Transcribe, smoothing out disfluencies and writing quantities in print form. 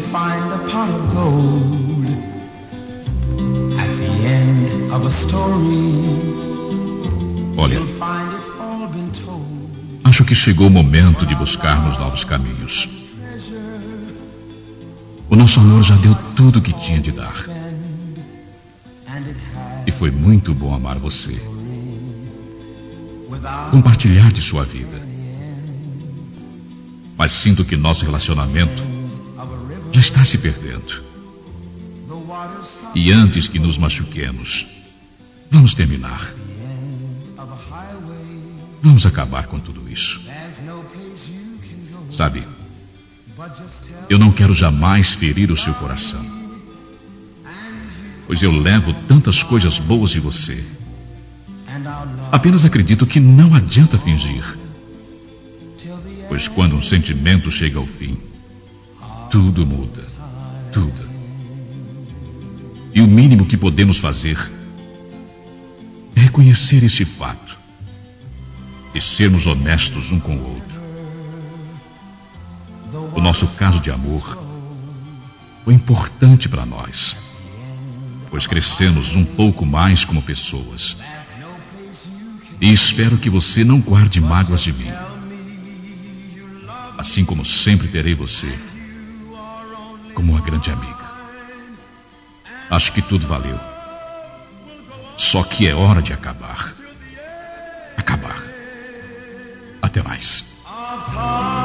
find a pot of gold at the end of a story. Olha, acho que chegou o momento de buscarmos novos caminhos. O nosso amor já deu tudo o que tinha de dar. E foi muito bom amar você. Compartilhar de sua vida. Mas sinto que nosso relacionamento já está se perdendo. E antes que nos machuquemos, vamos terminar. Vamos acabar com tudo isso. Sabe, eu não quero jamais ferir o seu coração, pois eu levo tantas coisas boas de você. Apenas acredito que não adianta fingir, pois quando um sentimento chega ao fim, tudo muda, tudo. E o mínimo que podemos fazer é reconhecer esse fato e sermos honestos um com o outro. O nosso caso de amor foi importante para nós, pois crescemos um pouco mais como pessoas. E espero que você não guarde mágoas de mim. Assim como sempre terei você como uma grande amiga. Acho que tudo valeu. Só que é hora de acabar. Acabar. Até mais.